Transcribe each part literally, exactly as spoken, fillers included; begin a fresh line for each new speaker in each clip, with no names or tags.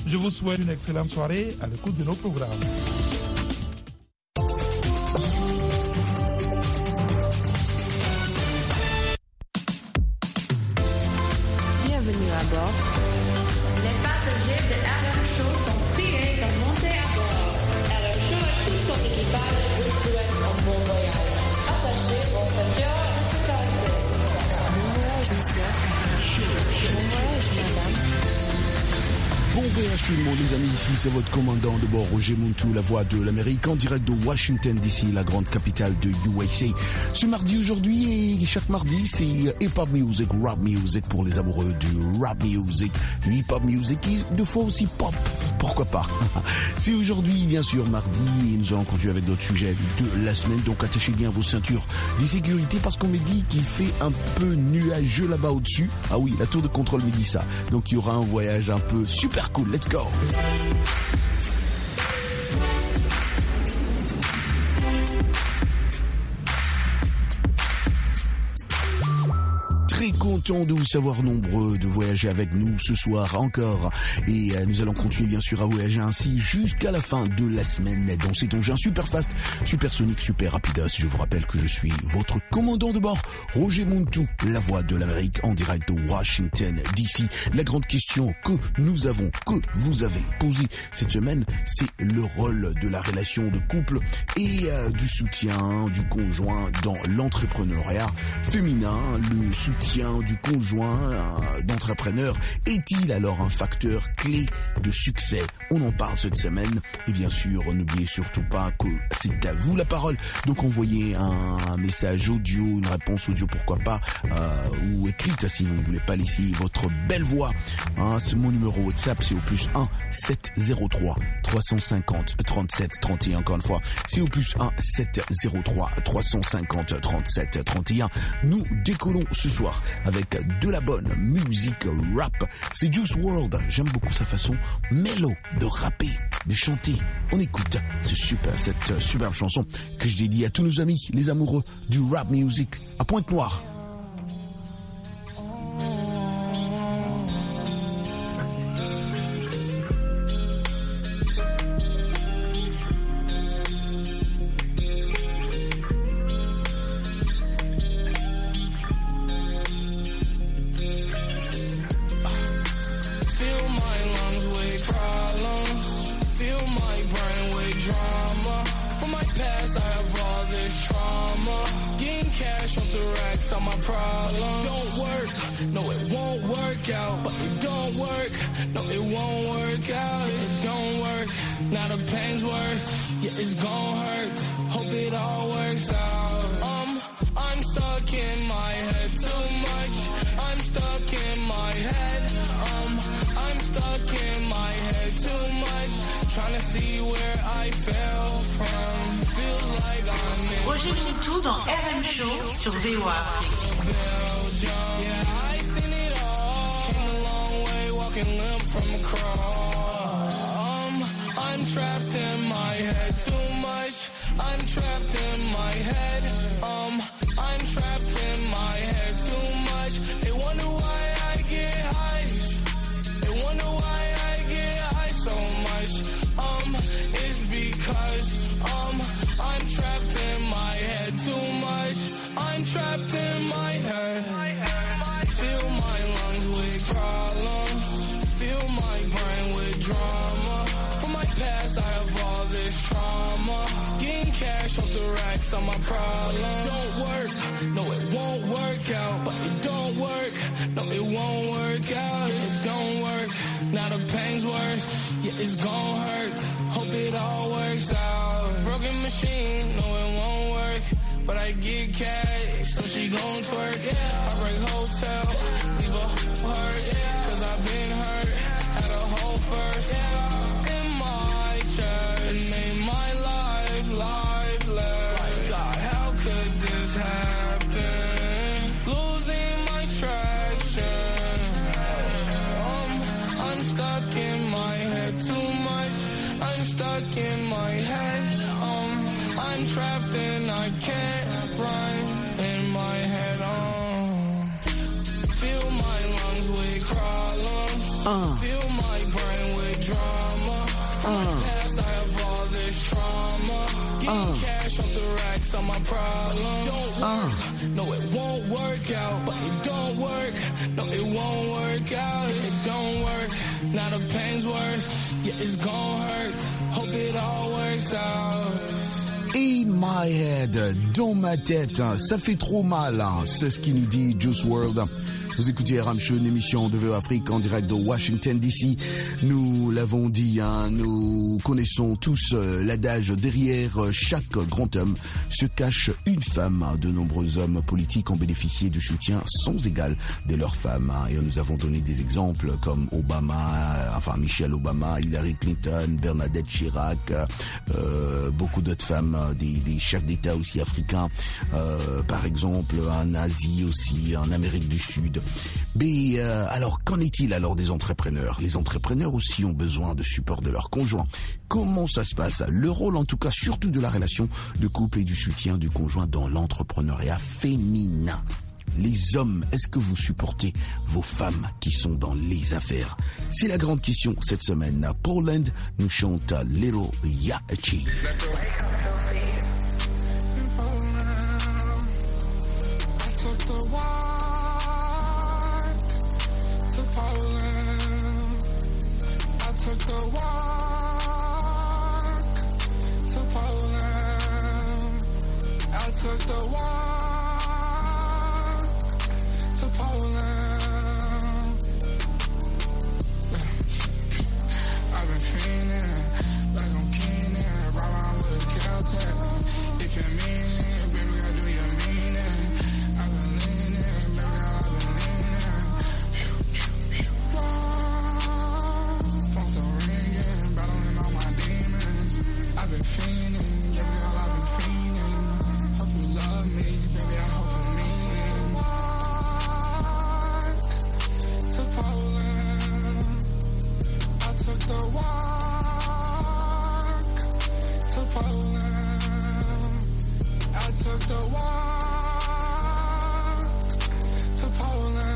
Je vous souhaite une excellente soirée à l'écoute de nos programmes.
Bienvenue à bord.
Les passagers de R M Show sont priés de monter à bord. R M Show et tout son équipage vous souhaitent un bon voyage. Attachez vos ceintures de sécurité.
Bon voyage, monsieur. Bon voyage, madame.
Bon voyage tout le monde les amis, ici c'est votre commandant de bord Roger Montou, la voix de l'Amérique en direct de Washington D C, la grande capitale de U S A. Ce mardi aujourd'hui, et chaque mardi c'est hip-hop music, rap music pour les amoureux du rap music, du hip-hop music et deux fois aussi pop, pourquoi pas. C'est aujourd'hui bien sûr mardi et nous allons continuer avec notre sujet de la semaine, donc attachez bien vos ceintures de sécurité parce qu'on me dit qu'il fait un peu nuageux là-bas au-dessus. Ah oui, la tour de contrôle me dit ça, donc il y aura un voyage un peu super cool, let's go. Très content de vous savoir nombreux de voyager avec nous ce soir encore et euh, nous allons continuer bien sûr à voyager ainsi jusqu'à la fin de la semaine dans cet engin super fast, super sonique, super rapidos. Je vous rappelle que je suis votre commandant de bord Roger Montou, la voix de l'Amérique en direct de Washington D C. La grande question que nous avons, que vous avez posée cette semaine, c'est le rôle de la relation de couple et euh, du soutien du conjoint dans l'entrepreneuriat féminin. Le soutien du conjoint euh, d'entrepreneur est-il alors un facteur clé de succès? On en parle cette semaine et bien sûr n'oubliez surtout pas que c'est à vous la parole, donc envoyez un, un message audio, une réponse audio pourquoi pas euh, ou écrite si vous ne voulez pas laisser votre belle voix, hein, c'est mon numéro WhatsApp, c'est au plus un sept zéro trois trois cent cinquante trente-sept trente et un, encore une fois c'est au plus un sept zéro trois trois cent cinquante trente-sept trente et un. Nous décollons ce soir avec de la bonne musique rap. C'est Juice world, j'aime beaucoup sa façon mélo de rapper, de chanter. On écoute ce super, cette superbe chanson que je dédie à tous nos amis, les amoureux du rap music à Pointe-Noire.
Roger Montou dans R M Show sur V O A.
I'm trapped in my head too much. I'm trapped in my head. Um, I'm trapped in my head too much. They wonder why I get high. They wonder why I get high so much. Um, it's because um, I'm trapped in my head too much. I'm trapped in my head. Fill my lungs with problems. Fill my brain with drama. From my past, I have all this trauma. Getting cash off the racks on my problem. Don't work, no, it won't work out. But it don't work, no, it won't work out. It don't work, now the pain's worse. Yeah, it's gon' hurt. Hope it all works out. Broken machine, no, it won't work. But I get cash, so she gon' twerk. Yeah, I break hotel, leave a hurt. Cause I've been hurt, had a hole first. In my chest, it made my life lifeless. Like God, how could this happen? Losing my traction. Um, I'm stuck in my head too much. I'm stuck in my head. Um, I'm trapped and I can't run in my head. Um, fill my lungs with problems. Uh. Fill my brain with drums. getting cash off the racks are my problem. Don't
Ah.
work. No, it won't work out. But it don't work. No, it won't work out. It don't work. Now the pain's worse. Yeah, it's gon' hurt. Hope it all works out.
In my head, dans ma tête, ça fait trop mal, hein. C'est ce qui nous dit Juice world. Vous écoutez R M Show, une émission de V O Afrique en direct de Washington D C. Nous l'avons dit, hein, nous connaissons tous euh, l'adage derrière chaque grand homme se cache une femme. De nombreux hommes politiques ont bénéficié du soutien sans égal de leurs femmes. Hein, et nous avons donné des exemples comme Obama, enfin Michelle Obama, Hillary Clinton, Bernadette Chirac, euh, beaucoup d'autres femmes, des, des chefs d'État aussi africains, euh, par exemple en Asie aussi, en Amérique du Sud. Mais euh, alors, qu'en est-il alors des entrepreneurs? Les entrepreneurs aussi ont besoin de support de leurs conjoints. Comment ça se passe? Le rôle en tout cas surtout de la relation de couple et du soutien du conjoint dans l'entrepreneuriat féminin. Les hommes, est-ce que vous supportez vos femmes qui sont dans les affaires? C'est la grande question cette semaine. Poland nous chante Little Yachi.
Took the walk to Poland. I took the walk to Poland. I've been feeling like I'm Keenan, ride around with a Caltech. If you mean it, baby, I do your meaning. I've been leaning, baby, I've been leaning. Phone's still ringing, battling all my demons. I've been fiending, yeah, girl, I've been fiending. Hope you love me, baby, I hope you mean it. Walk to Poland. I took the walk to Poland. I took the walk to Poland.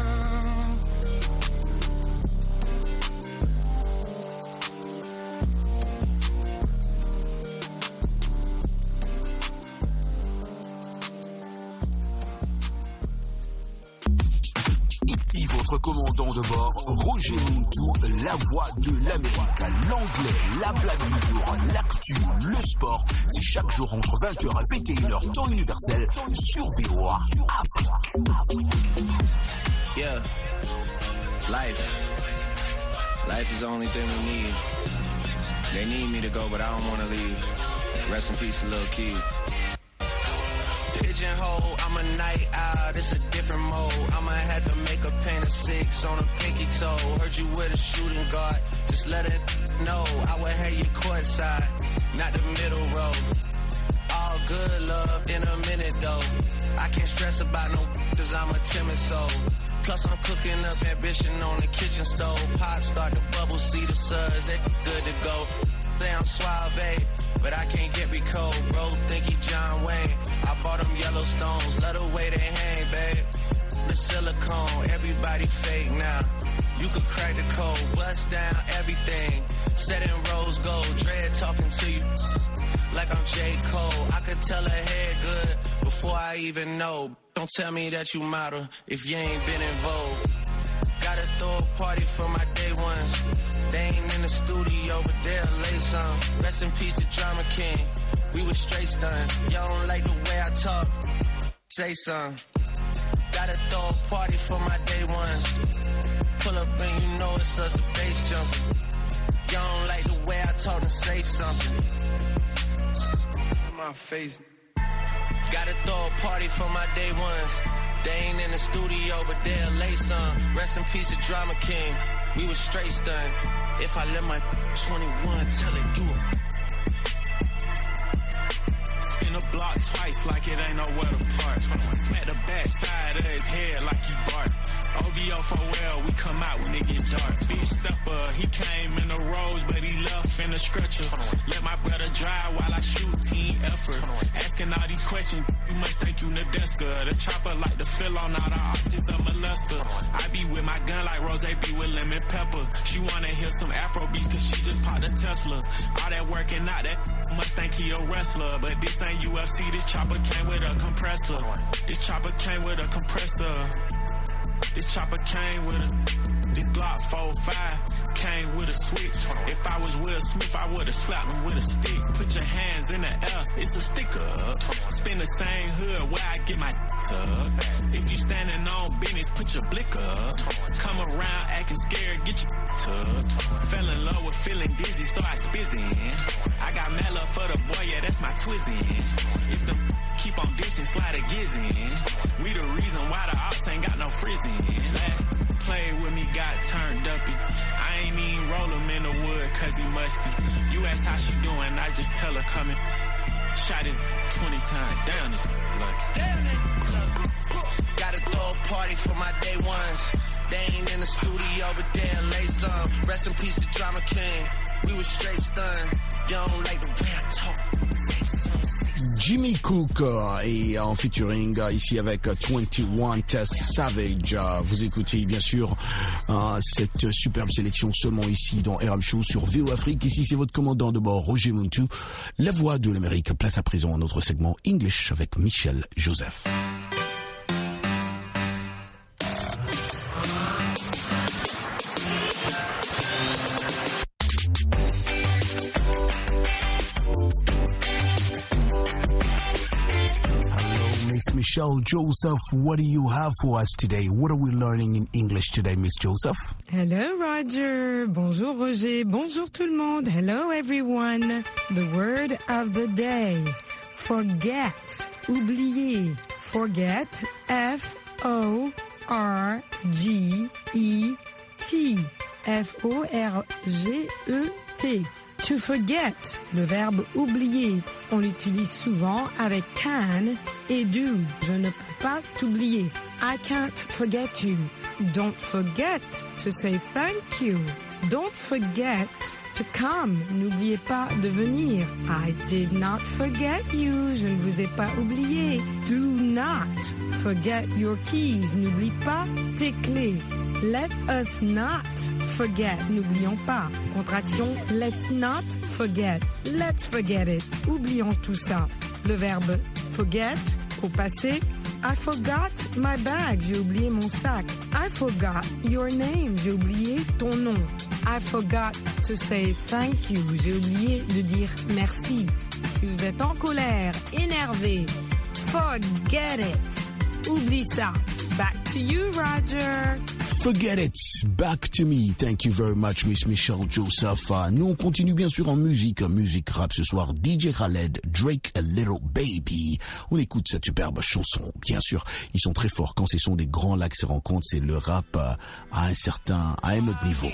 Ici votre commandant de bord, Roger Muntu, la voix de l'Amérique, l'anglais, la blague du jour, l'actu, le sport. C'est chaque jour entre vingt heures et vingt et une heures temps universel sur V O A Afrique.
Yeah, life. Life is the only thing we need. They need me to go, but I don't want to leave. Rest in peace, Lil Keith. Pigeonhole, I'm a night owl, it's a different mode. I'ma have to make a paint of six on a pinky toe. Heard you with a shooting guard, just let it know. I would have you courtside, not the middle row. All good love in a minute though. I can't stress about no cause I'm a timid soul. Plus I'm cooking up ambition on the kitchen stove. Pop start to bubble, see the suds, they good to go. Down suave, but I can't get me cold. Bro, think he John Wayne. I bought them Yellowstones, love the way they hang, babe. The silicone, everybody fake now. You could crack the code, bust down everything. Set in rose gold, dread talking to you like I'm J. Cole. I could tell her head good before I even know. Don't tell me that you model if you ain't been in vogue. Gotta throw a party for my day ones. They ain't in the studio, but they'll lay some. Rest in peace to Drama King. We was straight stunned. Y'all don't like the way I talk. Say something. Gotta throw a party for my day ones. Pull up and you know it's us, the bass jumping. Y'all don't like the way I talk and say something. In my face. Gotta throw a party for my day ones. They ain't in the studio, but they'll lay some. Rest in peace to Drama King. We was straight stunned. If I let my twenty-one tell it, do it.
Spin a block twice like it ain't nowhere to park. Smack the back side of his head like he bark. O V O for well, we come out when it get dark. Big stepper, he came in the rose, but he left in in the stretcher. Let my brother drive while I shoot, team effort. Asking all these questions, you must think you Nadeska. The chopper like to fill on all the options of molester. I be with my gun like Rose be with lemon pepper. She wanna hear some Afro beats cause she just popped a Tesla. All that working out, that must think he a wrestler. But this ain't U F C, this chopper came with a compressor. This chopper came with a compressor. This chopper came with a, this Glock four five came with a switch. If I was Will Smith, I would've slapped him with a stick. Put your hands in the air, it's a sticker. Spin the same hood where I get my up. If you standing on business, put your blick up. Come around acting scared, get your tucked. Fell in love with feeling dizzy, so I spizzin'. I got mad love for the boy, yeah, that's my twizzin'. If the keep on dissing, slide a gizzin'. We the reason why the ops ain't got no frizzin'. Last play with me got turned uppy. I ain't even roll him in the wood cause he musty. You ask how she doing, I just tell her coming. Shot his twenty times, down this lucky. Damn it,
gotta throw a party for my day ones. They ain't in the studio, but they'll lay some. Rest in peace to Drama King. We was straight stunned. You don't like the way I talk. Say something, say something.
Jimmy Cook est en featuring ici avec twenty-one Savage. Vous écoutez bien sûr cette superbe sélection seulement ici dans R M Show sur V O Afrique. Ici c'est votre commandant de bord Roger Muntu, la voix de l'Amérique. Place à présent à notre segment English avec Michel Joseph. Michelle Joseph, what do you have for us today? What are we learning in English today, Miss Joseph?
Hello, Roger. Bonjour, Roger. Bonjour, tout le monde. Hello, everyone. The word of the day. Forget. Oublier. Forget. F O R G E T. F O R G E T. To forget, le verbe oublier, on l'utilise souvent avec can et do. Je ne peux pas t'oublier. I can't forget you. Don't forget to say thank you. Don't forget to come. N'oubliez pas de venir. I did not forget you. Je ne vous ai pas oublié. Do not forget your keys. N'oublie pas tes clés. Let us not forget. N'oublions pas. Contraction let's not forget. Let's forget it. Oublions tout ça. Le verbe forget au passé. I forgot my bag. J'ai oublié mon sac. I forgot your name. J'ai oublié ton nom. I forgot to say thank you. J'ai oublié de dire merci. Si vous êtes en colère, énervé, forget it. Oublie ça. Back to you, Roger.
Forget it. Back to me. Thank you very much, Miss Michelle Joseph. Nous, on continue bien sûr en musique. Musique rap ce soir. D J Khaled, Drake, A Little Baby. On écoute cette superbe chanson. Bien sûr, ils sont très forts quand ce sont des grands lacs se rencontrent. C'est le rap à un certain, à un autre niveau.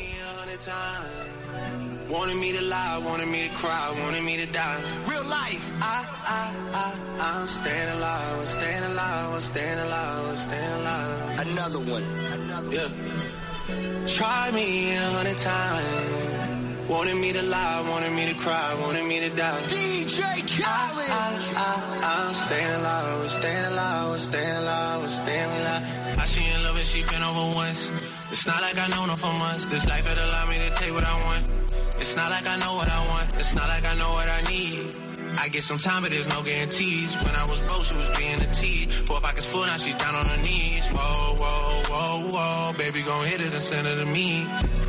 Wanted me to lie, wanted me to cry, wanted me to die. Real life. I, I, I, I'm staying alive, I'm staying alive, I'm staying alive, I'm staying alive. Another one. Another yeah. One. Try me a hundred times. Wanted me to lie, wanted me to cry, wanted me to die. D J Khaled. I, I, I, I'm staying alive, I'm staying alive, I'm staying alive, I'm staying alive. I she in love and she been over once. It's not like I know her for months. This life had allowed me to take what I want. It's not like I know what I want. It's not like I know what I need. I get some time, but there's no guarantees. When I was broke, she was being a tease. Four pockets full, now she's down on her knees. Whoa, whoa, whoa, whoa. Baby gon' hit it and send it to me.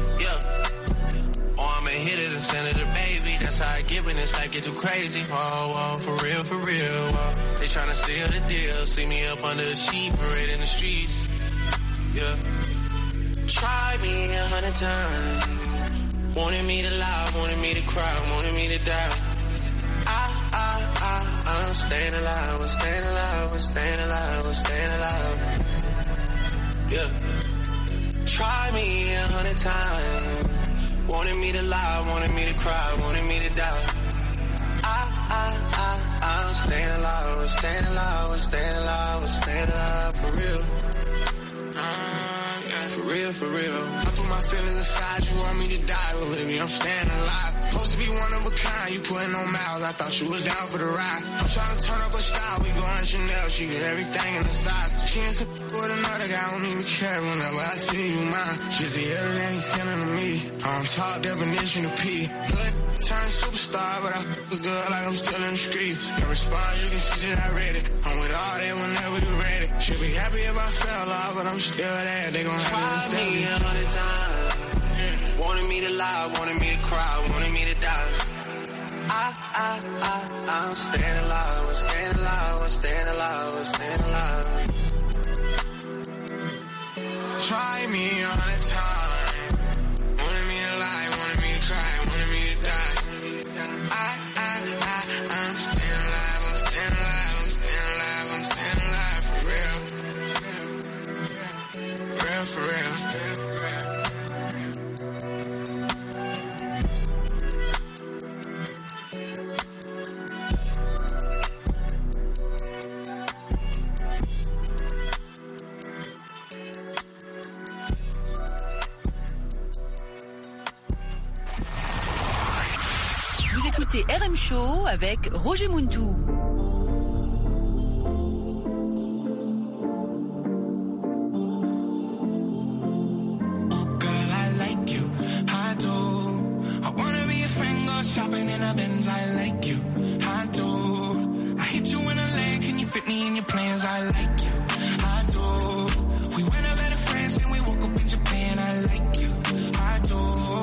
Yeah. Oh, I'ma hit it and send it to baby. That's how I get when this life get too crazy. Whoa, whoa, for real, for real. Whoa. They tryna seal the deal. See me up under a sheet, parade in the streets. Yeah. Try me a hundred times. Wanted me to lie, wanted me to cry, wanted me to die. I, I, I, I'm staying alive, I'm staying alive, I'm staying alive, I'm staying alive. Yeah. Try me a hundred times. Wanted me to lie, wanted me to cry, wanted me to die. I, I, I, I'm staying alive, I'm staying alive, I'm staying alive, I'm staying alive for real. Uh, yeah, for real. live for real. I put my feelings aside, you want me to die, but baby, I'm staying alive. Supposed to be one of a kind, you putting on miles, I thought you was down for the ride. I'm trying to turn up a style, we going Chanel, she get everything in the size. She ain't some with another guy, I don't even care whenever I see you mine. She's the everything he's sending to me, I'm top definition of P. Good, turn superstar, but I f*** good like I'm still in the streets. Can't respond, you can see that I read it. I'm with all that whenever you ready. Should be happy if I fell off, but I'm still there, they gon' have to
me a hundred times. Wanted me to lie, wanted me to cry, wanted me to die. I, I, I, I'm staying alive, I'm staying alive, I'm staying alive, I'm staying alive.
Try me a hundred times. Wanted me to lie, wanted me to cry, wanted me to die. I, I, I, I'm staying alive, I'm staying alive, I'm staying alive, I'm staying alive for real. Real for real.
Écoutez R M Show avec Roger Muntou.
Shopping in a Benz, I like you, I do. I hit you in a lane, can you fit me in your plans? I like you, I do. We went over to France and we woke up in Japan, I like you, I do.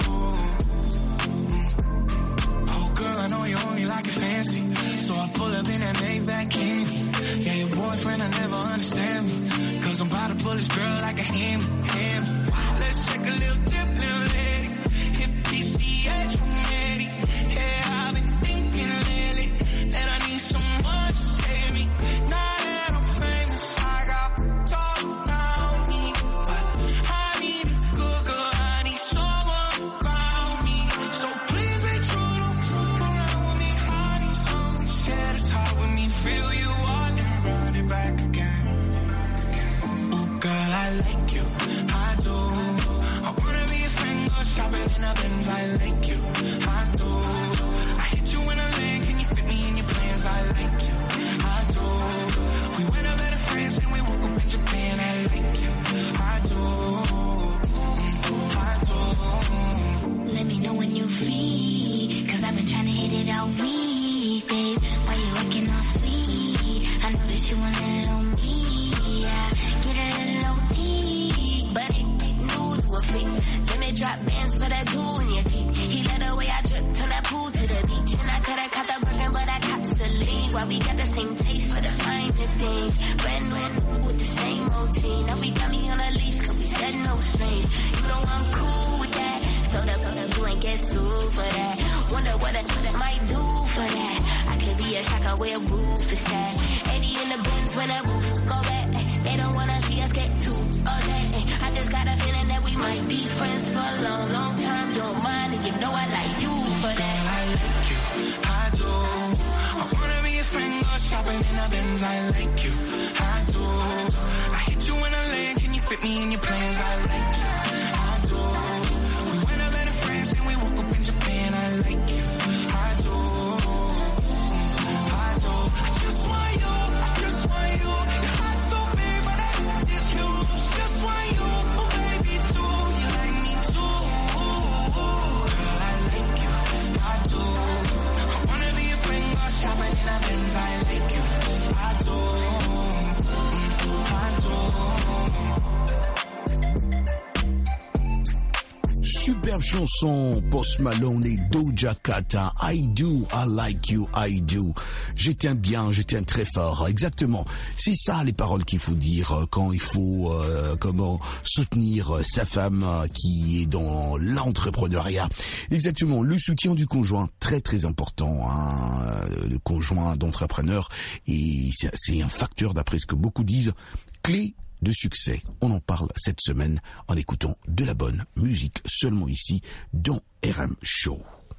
Mm. Oh girl, I know you only like it fancy, so I pull up in that Maybach candy. Yeah, your boyfriend, I never understand me, cause I'm about to pull this girl like a hammy, hammy. Let's take a little dip, little lady, hit P C H from Eddie. Yeah, I've been thinking lately that I need someone to save me. Now that I'm famous, I got all around me, but I need a good girl, I need someone to ground me. So please be true, don't fool around with me. I need someone to share this heart with me. Feel you out and run it back again. Oh girl, I like you, I do. I wanna be a friend, go shopping in a Benz, I like you, I do. I like you, I do. We went over to France and we woke up in Japan. I like you, I do, I do.
Let me know when you're free, cause I've been trying to hit it all week, babe. Why you acting all sweet? I know that you want a little me, yeah. Get a little O T, but it ain't new to a freak. Let me drop bands for that tool in your teeth. He let the way I drip, turn that pool to the beach. And I coulda caught the burger, but I cops the lead. Why we got the same taste for the finer things. Brand new with the same routine. Now we got me on a leash, cause we said no strings. You know I'm cool with that. So the, so the, you ain't get sued for that. Wonder what I might do for that. I could be a shocker where roof is at. eighty in the Benz when that roof go back. They don't wanna see us get too upset. I just got a feeling that we might be friends for a long, long time. Don't mind, and you know I like you for that.
I like you, I do. I wanna be a friend, go shopping in a Benz, I like you, I do. I hit you in a lane, can you fit me in your plans? I like you, I do. We went over to France and we woke up in Japan, I like you, I do, I do. I just want you, I just want you. Your heart's so big, but that ass is huge. Just want you, oh baby too. You like me too, girl, I like you, I do. I wanna be a friend, go shopping in a Benz, I like you, I do, I do.
Superbe chanson, Post Malone et Doja Cat, hein. I do, I like you, I do. Je tiens bien, je tiens très fort. Exactement. C'est ça les paroles qu'il faut dire quand il faut euh, comment soutenir sa femme qui est dans l'entrepreneuriat. Exactement. Le soutien du conjoint, très très important. Hein. Le conjoint d'entrepreneur, et c'est, c'est un facteur, d'après ce que beaucoup disent, clé de succès. On en parle cette semaine en écoutant de la bonne musique seulement ici dans R M Show.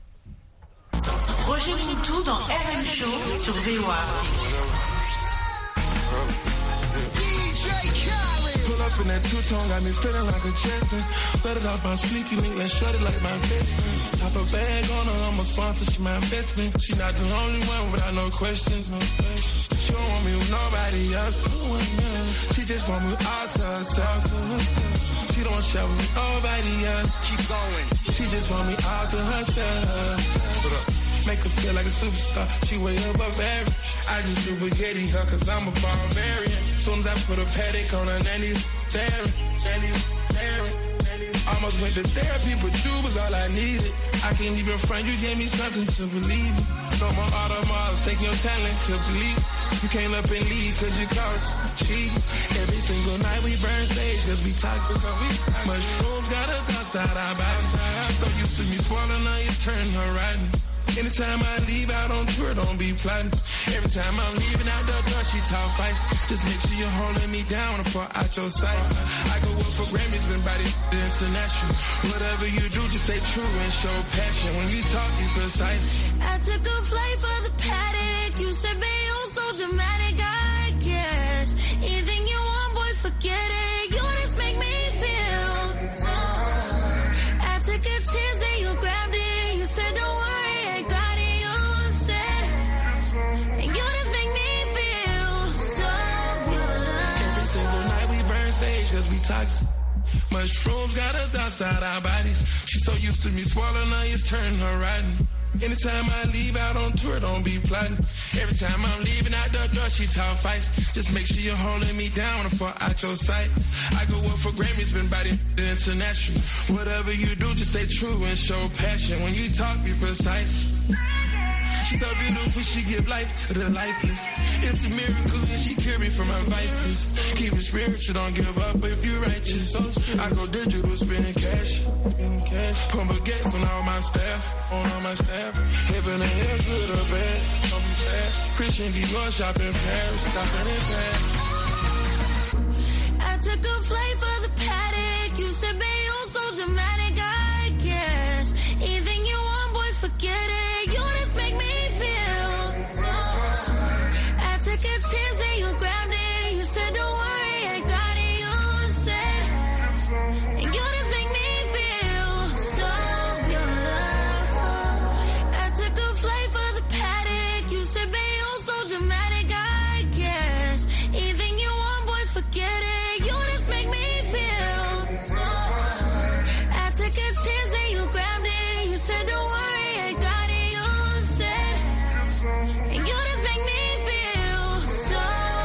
Roger Muntou dans R M Show sur V O A.
D J Khaled.
up in that two-tone, got me feeling like a Jetson. Let it out my sneaky link, let's shut it like my best friend. Top a bag on her, I'm a sponsor, she my investment. She not the only one without no questions, no questions. She don't want me with nobody else. She just want me all to herself. She don't share with nobody else.
Keep going.
She just want me all to herself. Make her feel like a superstar. She way above average. I just do spaghetti her cause I'm a barbarian. Soon as I put a paddock on her nanny, staring, nanny, staring. Almost went to therapy, but you was all I needed. I can't even front, you gave me something to believe in. No more automobiles, take your talent to believe. You came up and leave cause you caught cheating. Every single night we burn stage cause we toxic. Mushrooms got us outside our bodies. She's so used to me spoiling her, you turn her riding. Anytime I leave out on tour, don't be plotting. Every time I'm leaving out the door, she talk fights. Just make sure you're holding me down before out your sight. I go up for Grammys, been body international. Whatever you do, just stay true and show passion. When you talk, you precise.
I took a flight for the paddock. You said, babe, you're so dramatic, I guess. Anything you want, boy, forget it. You just make me feel. I took a chance and you grabbed it. You said, don't worry.
Cause we toxic. Mushrooms got us outside our bodies. She's so used to me spoiling her, it's turning her riding. Anytime I leave out on tour, don't be plotting. Every time I'm leaving out the door, she talk fights. Just make sure you're holding me down before out your sight. I go up for Grammys, been body international. Whatever you do, just stay true and show passion. When you talk, be precise. She's so beautiful, she give life to the lifeless. It's a miracle and she cure me from her vices. Keep it spiritual, don't give up if you righteous. I go digital, spending cash. Pump baguettes on all my staff. On all my staff. Heaven and hell, good or bad. Don't be sad. Christian, keep going shopping in Paris. Shopping in Paris.
I took a flight for the paddock. You said, babe, you're so dramatic, I guess. Anything you want, boy, forget it. You just make me feel. I took a chance and you grabbed it. You said, don't worry, I got it. You said, and you just make me feel so beautiful. I took a flight for the paddock. You said, babe, you're so dramatic, I guess. Anything you want, boy, forget it. You just make me feel. I took a chance and you grabbed it. You said, don't worry, I got it. You said, and you just make me feel so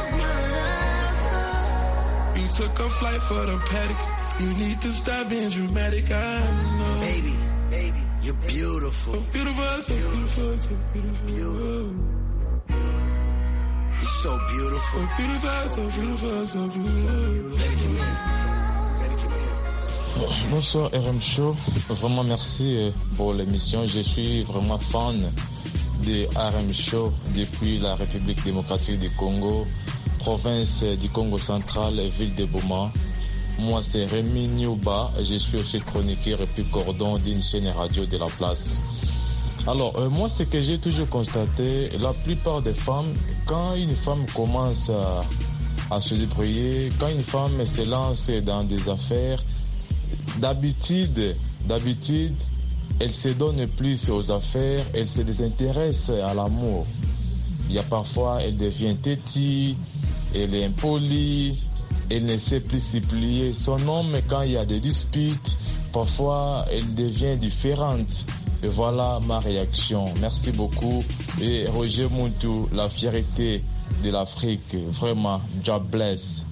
beautiful.
You took a flight for the paddock. You need to stop being dramatic, I know.
Baby, baby, you're beautiful.
So beautiful, so beautiful, so beautiful.
You're so beautiful.
So beautiful, so beautiful, so beautiful.
Baby, come here. Baby, come here.
Bonsoir R M Show, vraiment merci pour l'émission. Je suis vraiment fan de R M Show depuis la République démocratique du Congo, province du Congo central, ville de Boma. Moi c'est Rémi Nyuba, je suis aussi chroniqueur et puis cordon d'une chaîne radio de la place. Alors euh, moi ce que j'ai toujours constaté, la plupart des femmes, quand une femme commence à, à se débrouiller, quand une femme se lance dans des affaires, D'habitude, d'habitude, elle se donne plus aux affaires, elle se désintéresse à l'amour. Il y a parfois, elle devient têtue, elle est impolie, elle ne sait plus s'y plier. Son homme, quand il y a des disputes, parfois, elle devient différente. Et voilà ma réaction. Merci beaucoup. Et Roger Muntu, la fierté de l'Afrique. Vraiment, God bless.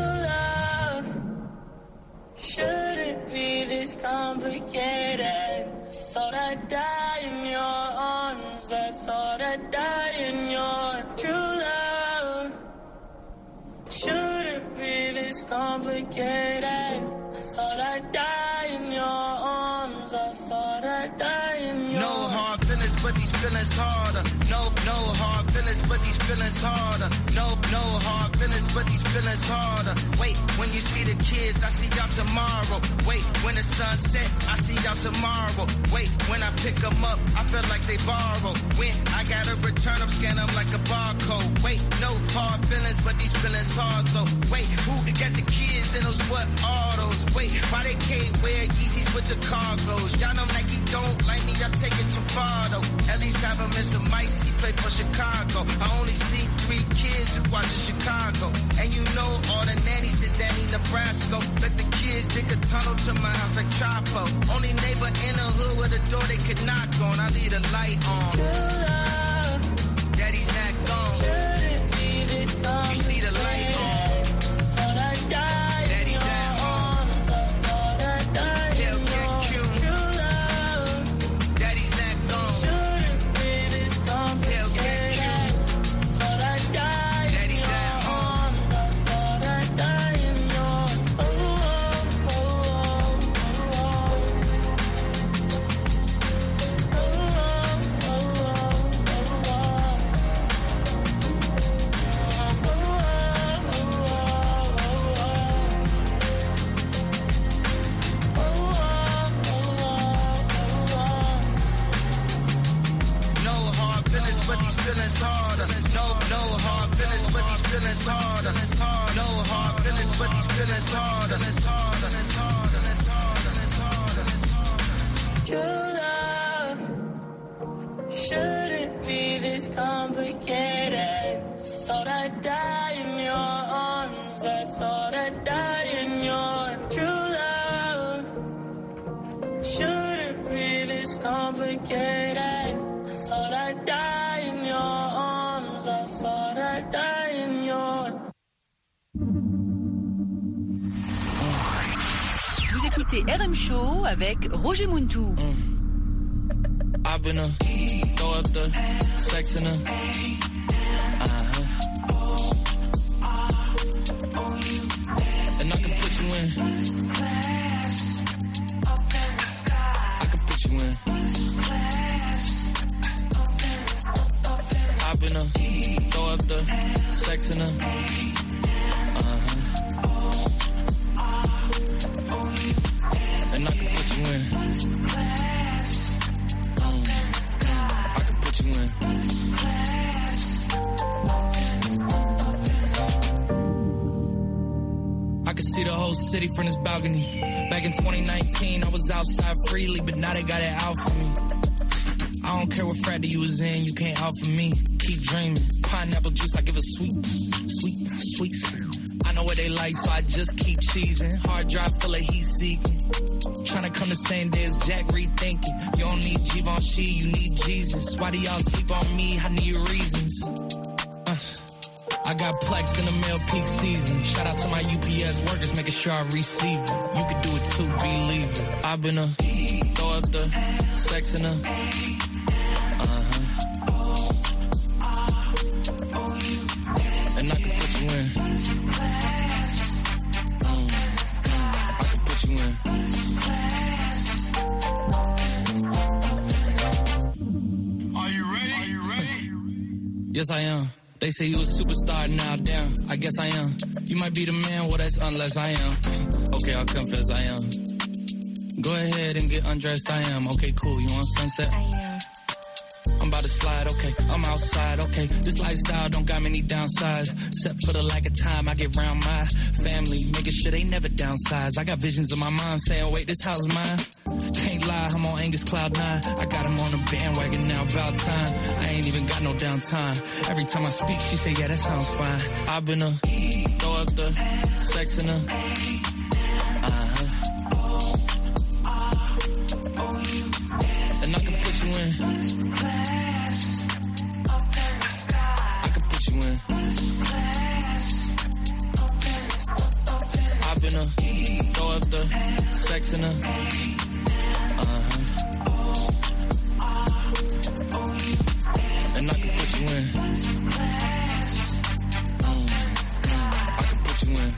Shouldn't be this complicated. Thought I'd die in your arms. I thought I'd die in your true love. Shouldn't be this complicated. I thought I'd die in your arms. I thought I'd die in your.
No hard feelings, but these feelings harder. No, no hard feelings, but these feelings harder. No, no hard feelings, but these feelings harder. Wait, when you see the kids, I see y'all tomorrow. Wait, when the sun set, I see y'all tomorrow. Wait, when I pick them up, I feel like they borrow. When I gotta return them, scan them like a barcode. Wait, no hard feelings, but these feelings hard though. Wait, who got the kids in those what autos? Wait, why they can't wear Yeezys with the cargos? Y'all know Nike don't like me, I take it too far though. At least have him in some mics, he played for Chicago. I only see three kids who watch in Chicago. And you know all the nannies did Danny Nebraska. Let the kids dig a tunnel to my house like Chapo. Only neighbor in the hood with a door they could knock on. I leave the light on. Daddy's not gone. You see the light on. Daddy's at home. Tell get cute. Daddy's not gone. Tell get cute. Daddy's at home. But these feelings harder. No, no hard feelings, but these feelings harder. No hard feelings, but these feelings harder.
True love shouldn't be this complicated. Thought I'd die in your arms. I thought I'd die in your true love. Shouldn't be this complicated. Thought I'd die in your arms. I thought I'd die in your.
Vous écoutez R M Show avec Roger Muntou.
Mm. I've been a throw up the sex in a. Uh-huh. And I can put you in. I can put you in. I've been a throw up the sex in a. Uh-huh. And I can put you in. Mm. I can put you in. I can see the whole city from this balcony. Back in twenty nineteen, I was outside freely, but now they got it out for me. I don't care what frat you was in, you can't out for me. Keep dreaming. Pineapple juice, I give a sweet, sweet, sweet. I know what they like, so I just keep cheesing. Hard drive full of heat seeking. Trying to come the same day as Jack rethinking. You don't need Givenchy, you need Jesus. Why do y'all sleep on me? I need reasons. Uh, I got Plex in the mail peak season. Shout out to my U P S workers, making sure I receive it. You could do it too, believe it. I've been a throw up the sex in a. And I can put you in. Mm, mm, I can put you in.
Are you ready? Are you ready?
Yes, I am. They say you a superstar now, damn. I guess I am. You might be the man, well, that's unless I am. Okay, I'll confess I am. Go ahead and get undressed, I am. Okay, cool. You want sunset? I am. I'm about to slide, okay, I'm outside, okay. This lifestyle don't got many downsides. Except for the lack of time I get around my family. Making sure they never downsize. I got visions of my mom saying, wait, this house mine. Can't lie, I'm on Angus Cloud nine. I got him on the bandwagon now, about time. I ain't even got no downtime. Every time I speak, she say, yeah, that sounds fine. I've been a throw up the sex in a. Uh-huh. And I can put you in. I've been a throw up the sex in a. Uh-huh. And I can put you in. Mm, mm, I can put you in.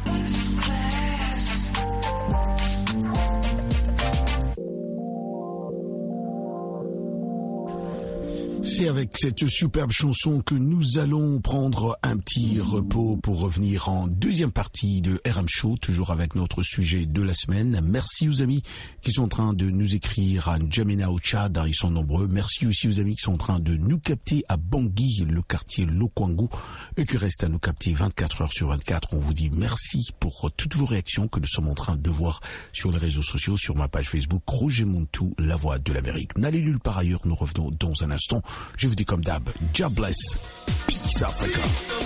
C'est avec cette superbe chanson que nous allons prendre un petit repos pour revenir en deuxième partie de R M Show, toujours avec notre sujet de la semaine. Merci aux amis qui sont en train de nous écrire à N'Djamena au Tchad, ils sont nombreux. Merci aussi aux amis qui sont en train de nous capter à Bangui, le quartier Lokwango, et qui restent à nous capter vingt-quatre heures sur vingt-quatre. On vous dit merci pour toutes vos réactions que nous sommes en train de voir sur les réseaux sociaux, sur ma page Facebook, Roger Muntu, la voix de l'Amérique. N'allez nulle part ailleurs, nous revenons dans un instant. Je vous dis comme d'hab, God bless, peace Africa.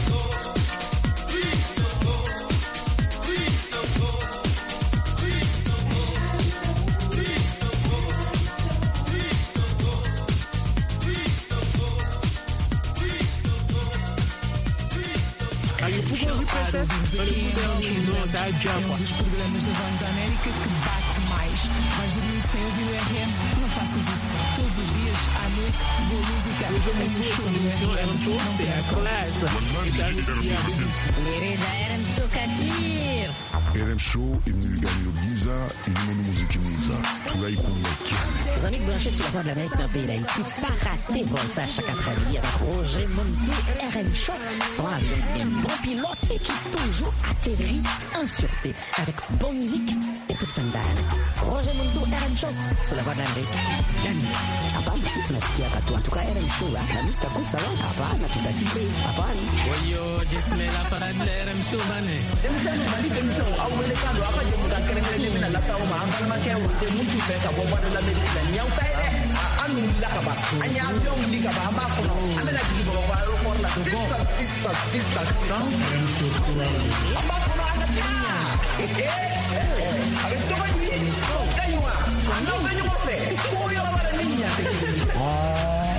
Aí o povo princess, olha o povo não sai de água.
Dos programas da Voz da América que bate mais. Mais dormir sem ouvir o R M? Não faças isso. Todos os dias, à noite, boa música.
Hoje eu me essa emissão era um show, c'est a classe.
Querida, era um tocatir.
R M Show imnigani Giza, inimonu muziki Miza. Tulai kumweki.
Les amis branchés sur la Voix de l'Amérique dans le pays d'Haïti, pas rater bon ça chaque après-midi avec Roger Muntu, R M Show, sont avec des bons pilotes et qui toujours atterrit en sûreté avec bonne musique et toute sa dame. Roger Muntu, R M Show, sur la Voix de l'Amérique. La nuit. Hapana, si tunasikia watu. En tout cas, R M Show, la lista kusa wao. Hapana, tutasikia. Hapana.
Wayo, jesmela parade la R M Show bane.
Emisano mali emisano awele kando apa je muda kerengere mina la sawo ma ambal ma ke wote muntu fe ka bo wadu la America la nyaw tay de anu la ka ba anya avion li ka ba ma ko no amela ji bo ba ro ko la sisa sisa sisa son ama ko no ana tinya eh eh avec to ni ko kaywa no ga ni mo fe ko yo la ba niña
ah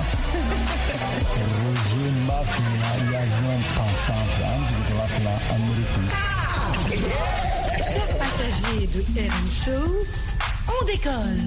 Roger Mafina y avion pensant de la plan américain.
Chers passagers de R M Show, on décolle.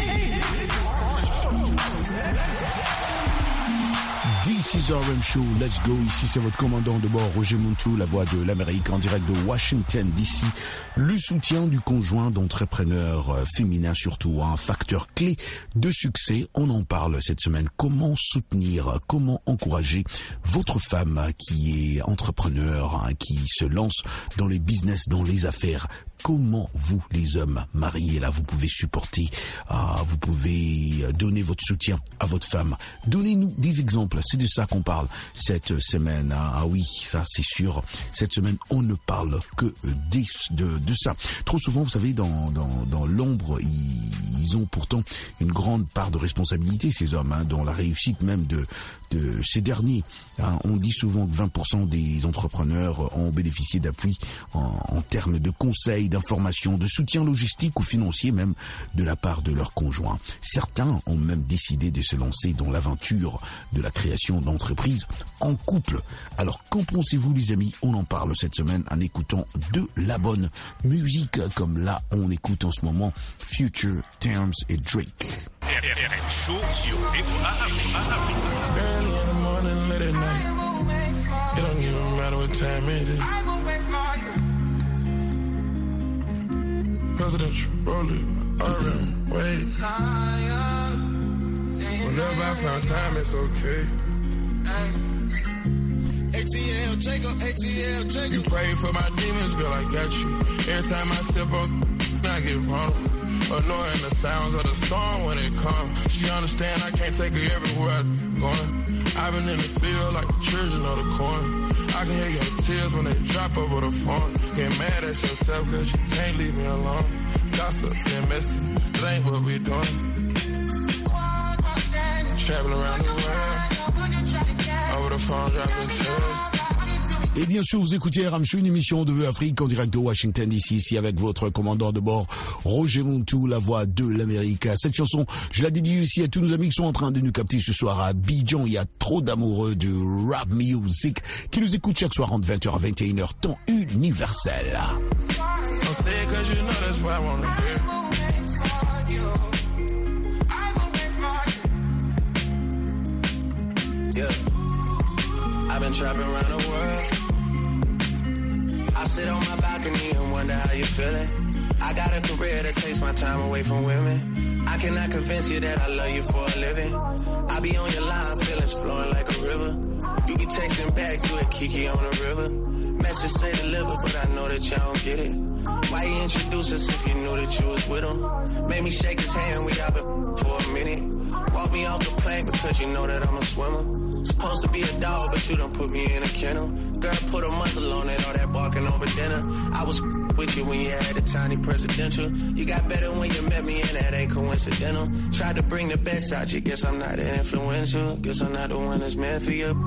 This is R M Show, let's go. Ici c'est votre commandant de bord Roger Muntu, la voix de l'Amérique en direct de Washington D C. Le soutien du conjoint d'entrepreneurs féminins surtout, un facteur clé de succès. On en parle cette semaine. Comment soutenir, comment encourager votre femme qui est entrepreneur, qui se lance dans les business, dans les affaires. Comment vous, les hommes mariés, là, vous pouvez supporter, ah, vous pouvez donner votre soutien à votre femme. Donnez-nous des exemples. C'est de ça qu'on parle cette semaine. Ah oui, ça c'est sûr. Cette semaine, on ne parle que de, de, de ça. Trop souvent, vous savez, dans, dans, dans l'ombre, ils, ils ont pourtant une grande part de responsabilité, ces hommes, hein, dans la réussite même de, de ces derniers. Hein. On dit souvent que vingt pour cent des entrepreneurs ont bénéficié d'appui en, en termes de conseils, d'informations, de soutien logistique ou financier même de la part de leurs conjoints. Certains ont même décidé de se lancer dans l'aventure de la création d'entreprises en couple. Alors qu'en pensez-vous les amis? On en parle cette semaine en écoutant de la bonne musique comme là on écoute en ce moment Future, Terms et Drake.
R M Show sur Afrique.
Early in the morning, late at night. It don't even matter what time it is. Presidential rolling, R M, wait. Whenever I found time, it's okay. A T L, Jacob, A T L, Jacob. You pray for my demons, girl, I got you. Every time I step up, I get vulnerable. Annoying the sounds of the storm when it comes. She understand I can't take her everywhere I'm going. I've been in the field like the children of the corn. I can hear your tears when they drop over the phone. Get mad at yourself cause you can't leave me alone. Gossip and messy, that ain't what we doing. Traveling around the world, over the phone dropping tears.
Et bien sûr, vous écoutez R M Show, une émission de Vue Afrique en direct de Washington D C, ici avec votre commandant de bord, Roger Muntu, la voix de l'Amérique. Cette chanson, je la dédie aussi à tous nos amis qui sont en train de nous capter ce soir à Abidjan. Il y a trop d'amoureux de rap music qui nous écoutent chaque soir entre vingt heures à vingt et une heures, temps universel.
Yeah, I've been trapping around the world. I sit on my balcony and wonder how you feeling. I got a career that takes my time away from women. I cannot convince you that I love you for a living. I be on your line feeling like you a Kiki on the river. Message say deliver, but I know that y'all don't get it. Why you introduce us if you knew that you was with him? Made me shake his hand, we out been for a minute. Walk me off the plane because you know that I'm a swimmer. Supposed to be a dog, but you done put me in a kennel. Girl, put a muzzle on it, all that barking over dinner. I was with you when you had a tiny presidential. You got better when you met me, and that ain't coincidental. Tried to bring the best out you, guess I'm not influential. Guess I'm not the one that's meant for you.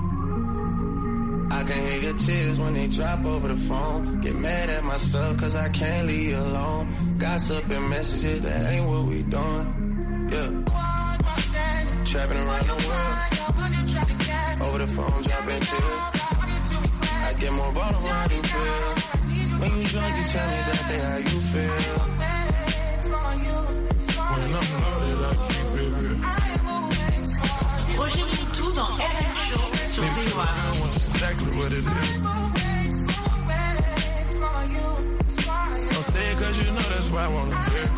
I can hear your tears when they drop over the phone. Get mad at myself cause I can't leave you alone. Gossip and messages, that ain't what we doing. Yeah. Trapping around the world. Over the phone, dropping tears. I get more vulnerable how you feel. When you drunk, you tell me exactly how you feel. When I'm loaded, I keep it real.
Roger Moutou dans R M Show sur V O A.
Exactly what it is. Don't say it cause you know that's why I wanna hear.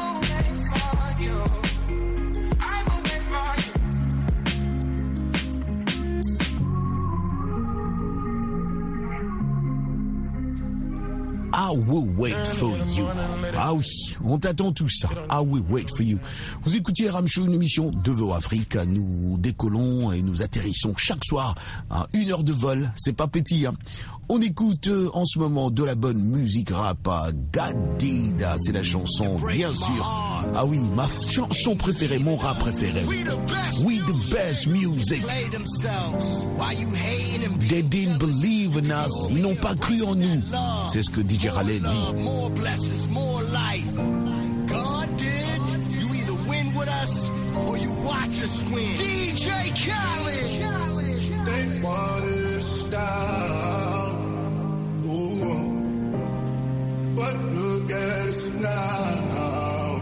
I will wait for you. Ah oui, on t'attend tout ça. I will wait for you. Vous écoutiez R M Show, une émission de V O Afrique. Nous décollons et nous atterrissons chaque soir à une heure de vol. C'est pas petit, hein. On écoute euh, en ce moment de la bonne musique rap à Gadida. C'est la chanson, bien sûr. Ah oui, ma chanson préférée, mon rap préféré. We the best music. They didn't believe in us. Ils n'ont pas cru en nous. C'est ce que D J Khaled dit.
More blessings, more life. God did. You either win with us or you watch us win. D J Khaled.
They wanted to stop. Ooh. But look at us now.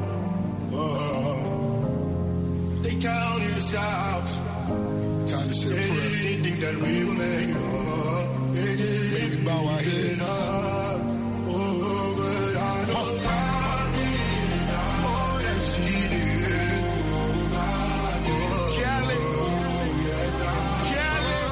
Oh. They counted us out. Time to say they didn't think that we would make it up. They didn't Maybe bow our heads up. Oh, but I know huh. God did. Oh, yes, he did. Oh, God did. Cali. Oh, yes, God did.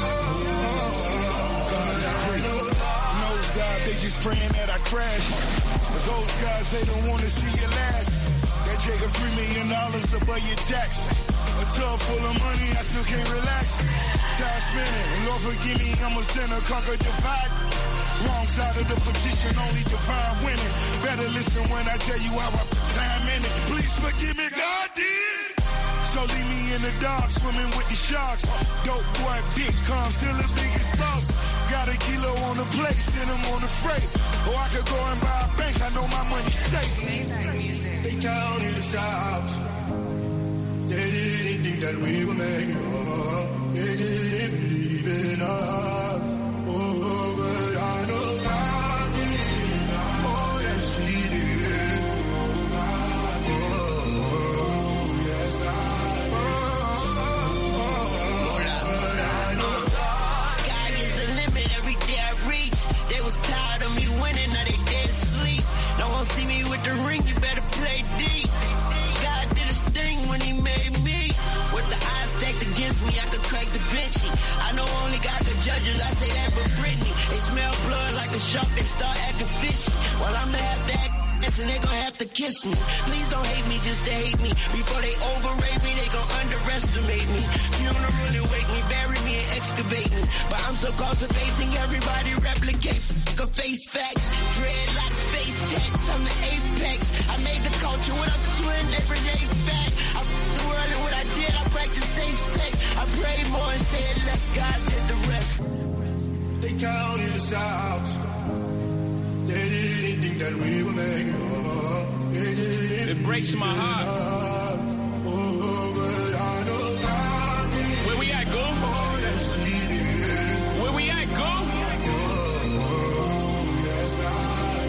Oh, God is great. Those guys, they just praying that I crash. But those guys, they don't want to see you last. That Jacob three million dollars above your tax. A tub full of money, I still can't relax. Time spinning, Lord forgive me, I'm a sinner, conquer, divide. Wrong side of the petition, only divine winning. Better listen when I tell you how I put time in it. Please forgive me, God did. So leave me in the dark, swimming with the sharks. Dope boy, big calm, still the biggest boss. Got a kilo on the plate, send him on the freight. Or I could go and buy a bank, I know my money's safe. They counted us out. They didn't think that we would make it up. They didn't believe in us. Oh, but I know God did. Oh, yes, he did. Oh, God did. Oh, yes, God did. Oh, oh, but I know God.
Sky is the limit every day I reach. They was tired of me winning, now they dead asleep. No one see me with the ring, you better play deep. God did his thing when he made me. With the eyes stacked against me, I could crack the Vinci. I know only God could judge us, I say that for Britney. They smell blood like a shark, they start acting fishy. Well, I'ma have that ass and they gon' have to kiss me. Please don't hate me just to hate me. Before they overrate me, they gon' underestimate me. Funeral and wake me, bury me and excavate me. But I'm so cultivating, everybody replicate. Fuck a face facts, dreadlocks, face tats, I'm the apex. I made the culture what I'm doing everyday fact. I f***ed the world and what I did, I practice safe sex. I prayed more and said less, God did the rest.
They counted us out. They didn't think that we would make it up. They didn't.
It breaks my heart.
Oh, but I know God did.
Where we at, Go?
Oh, yes, he did.
Where we at, Go?
Oh, yes, God.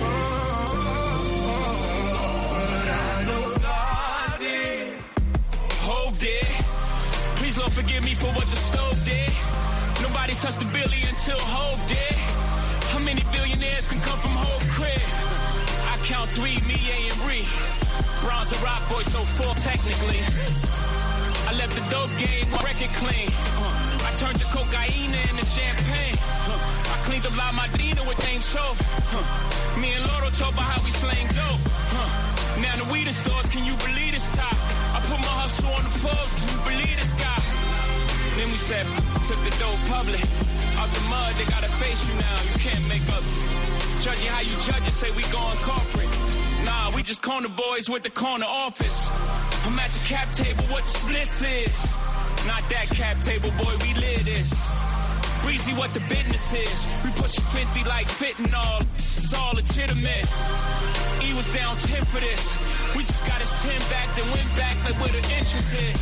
Oh, but I know God did.
Hove did. Please, Lord, forgive me for what the stove did. Nobody touched the Billy until Hove did. How many billionaires can come from Hove crib? I count three, me, A, and Ree. Bronze and Rock Boy, so four technically. I left the dope game, record clean. Uh, I turned to cocaine into champagne. Huh. I cleaned up La Madrina with Dame Show. Huh. Me and Loro talk about how we slang dope. Huh. Now the weed in stores, can you believe this top? I put my hustle on the Forbes, can you believe this guy? Then we said, took the dope public. Out the mud, they gotta face you now. You can't make up. Judging how you judge it, say we going corporate. Nah, we just corner boys with the corner office. I'm at the cap table, what the splits is. Not that cap table, boy, we live this. Breezy, what the business is. We push fifty like fentanyl. It's all legitimate. E was down ten for this. We just got his ten back, then went back like where the interest is.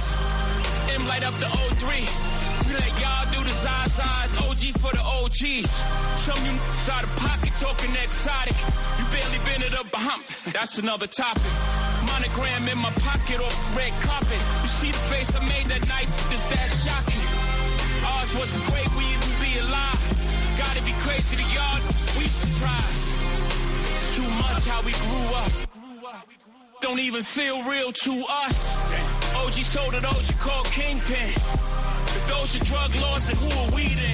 M light up the oh three. We let y'all do the Zazas, O G for the O Gs. Some you out of pocket talking exotic. You barely been it up a hump, that's another topic. Monogram in my pocket off the red carpet. You see the face I made that night, is that shocking? Ours wasn't great, we even be alive. Gotta be crazy to y'all, we surprised. It's too much how we grew up. Don't even feel real to us. O G sold it, O G called Kingpin. If those are drug laws, then who are we then?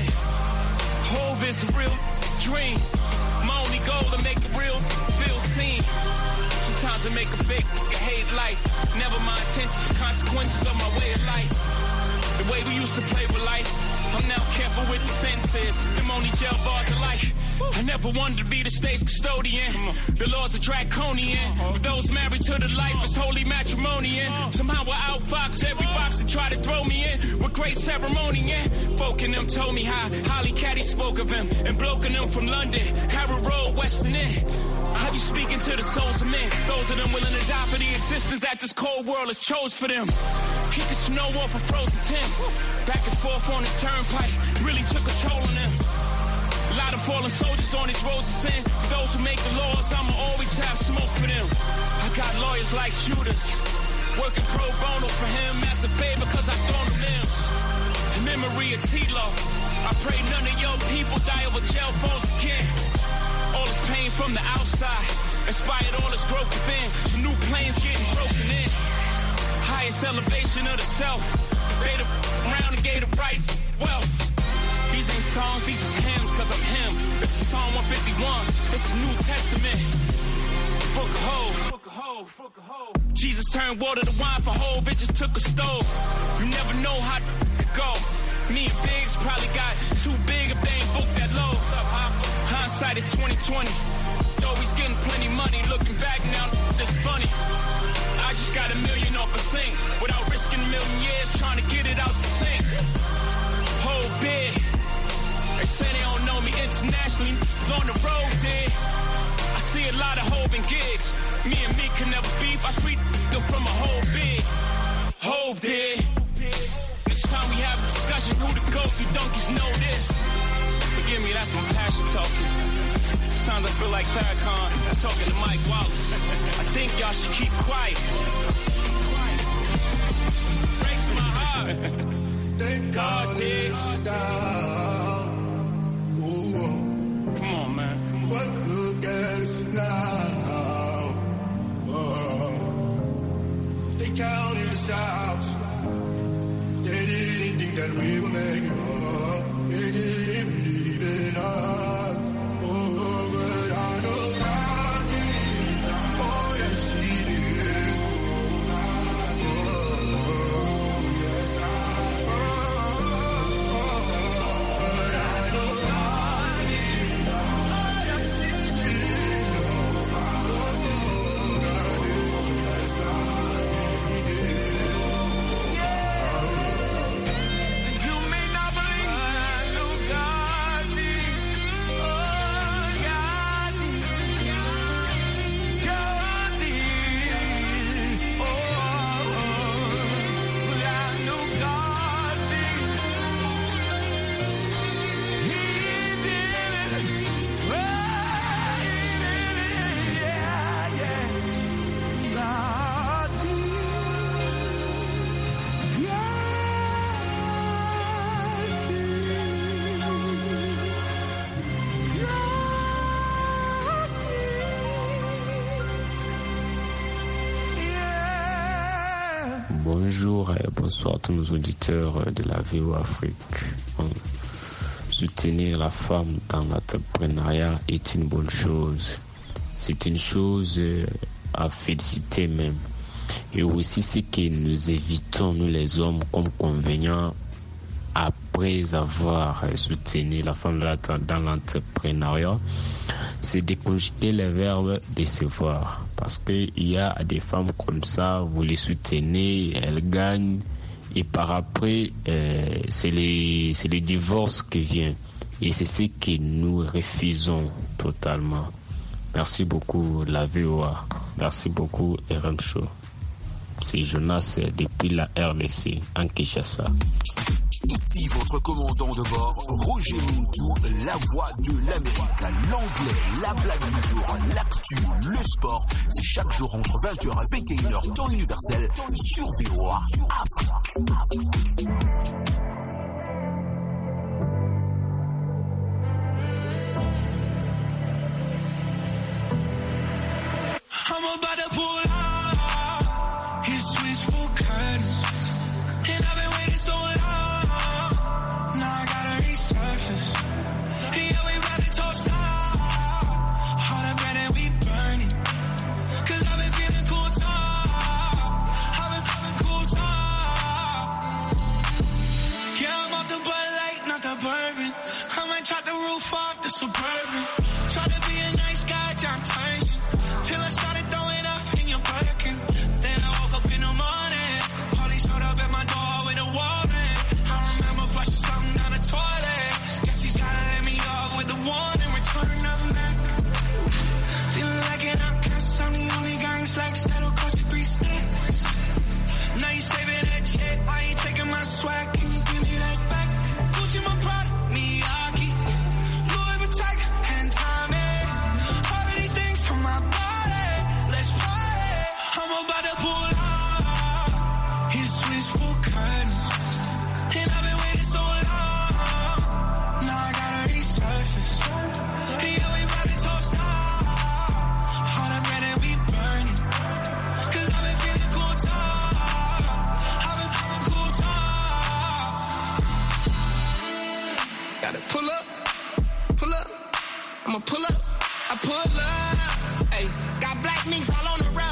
Hove is a real dream. My only goal to make a real feel seen. Sometimes I make a fake nigga hate life. Never my intentions, the consequences of my way of life. The way we used to play with life, I'm now careful with the sentences. Them only jail bars of life. I never wanted to be the state's custodian. The laws are draconian. With those married to the life, it's holy matrimony. Somehow I outfox every box that try to throw me in. With great ceremony, yeah. Folk in them told me how Holly Caddy spoke of him. And bloke in them from London, Harrow Road, Western End. How you speaking to the souls of men? Those of them willing to die for the existence that this cold world has chose for them. Keep the snow off a frozen tent. Back and forth on this turnpike really took a toll on them. A lot of fallen soldiers on these roads of sin. For those who make the laws, I'ma always have smoke for them. I got lawyers like shooters, working pro bono for him as a favor cause I thrown them limbs. In memory of T-Lo, I pray none of your people die over jail phones again. All this pain from the outside inspired all this growth within. Some new planes getting broken in. Highest elevation of the self. They the round and gave the right wealth. These ain't songs, these is hymns, cause I'm him. This is Psalm one fifty-one, this is New Testament. Book of Hov. Jesus turned water to wine for Hov, it just took a stove. You never know how it go. Me and Biggs probably got too big if they ain't booked that low. Hindsight is twenty twenty. Though he's getting plenty money, looking back now, it's funny. I just got a million off a sink without risking a million years trying to get it out the sink. Whole big. They say they don't know me internationally, it's on the road, dude. I see a lot of Hov and gigs. Me and me can never beef. I free go from a whole big. Hov did. Next time we have a discussion, who the GOAT, you donkeys know this. Forgive me, that's my passion talking. Sometimes I feel like Farrakhan talking to Mike Wallace. I think y'all should keep quiet. Breaks my heart. Thank God did. Come on, man. Come on.
But look at us now. Oh. They counted us out. They didn't think that we would make it up. They didn't believe in us. Oh, but I know God did. Oh, yes, He did. Oh, yes, I oh, oh, but I know God did. Oh, yes, He did. Oh, God did. Yes, God did.
You may not believe
bonsoir à tous nos auditeurs de la V O Afrique. Soutenir la femme dans l'entrepreneuriat est une bonne chose. C'est une chose à féliciter même. Et aussi ce que nous évitons, nous les hommes, comme convénient, après avoir soutenu la femme dans l'entrepreneuriat, c'est de conjuguer les verbes décevoir. Parce qu'il y a des femmes comme ça, vous les soutenez, elles gagnent, et par après, euh, c'est les, c'est le divorce qui vient. Et c'est ce que nous refusons totalement. Merci beaucoup, la V O A. Merci beaucoup, R M Show. C'est Jonas depuis la R D C, en Kinshasa.
Ici votre commandant de bord, Roger Muntu, la voix de l'Amérique, l'anglais, la blague du jour, l'actu, le sport. C'est chaque jour entre vingt heures et vingt et une heures, temps universel, sur V O A Afrique.
I'm about to pull out his switchboard curtains, and I've been waiting so long. Now I gotta resurface. Yeah, we about to toast now. All the bread that we burning, 'cause I've been feeling cool time. I've been feeling cool time. Yeah, I'm off the Bud Light, not the bourbon. I might chop the roof off the Suburbans. Try to be a nice guy, John Turner. Till I started throwing up in your Birkin. Then I woke up in the morning. Police showed up at my door with a warrant. I remember flushing something down the toilet. Guess you gotta let me off with the warning. Return of Mac. Feeling like an outcast. I'm the only guy in slacks that'll cost you three stacks. Now you saving that check. Why you taking my swag? Can you give me that back? Gucci my product, Miyagi, Louis Vuitton, and Tommy. All of these things on my body. I'm about to pull out his switchboard curtains, and I've been waiting so long. Now I gotta resurface. Yeah, we about to toast now. All the bread that we burning, 'cause I've been feeling cool time. I've been feeling cool time. Gotta pull up, pull up. I'ma pull up, I pull up. Hey, got black minks all on the road.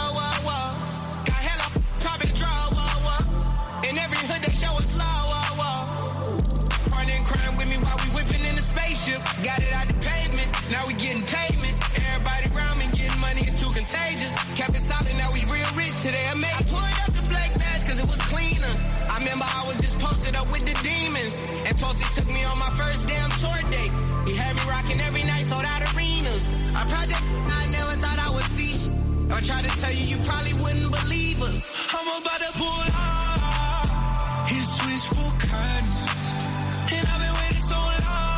Got it out the pavement, now we getting payment. Everybody around me getting money, it's too contagious. Kept it solid, now we real rich today. I made I pulled up the black badge cause it was cleaner. I remember I was just posted up with the demons. And Posty took me on my first damn tour date. He had me rocking every night, sold out arenas. A project I never thought I would see. I tried to tell you, you probably wouldn't believe us. I'm about to pull out his switchboard curtains, and I've been waiting so long.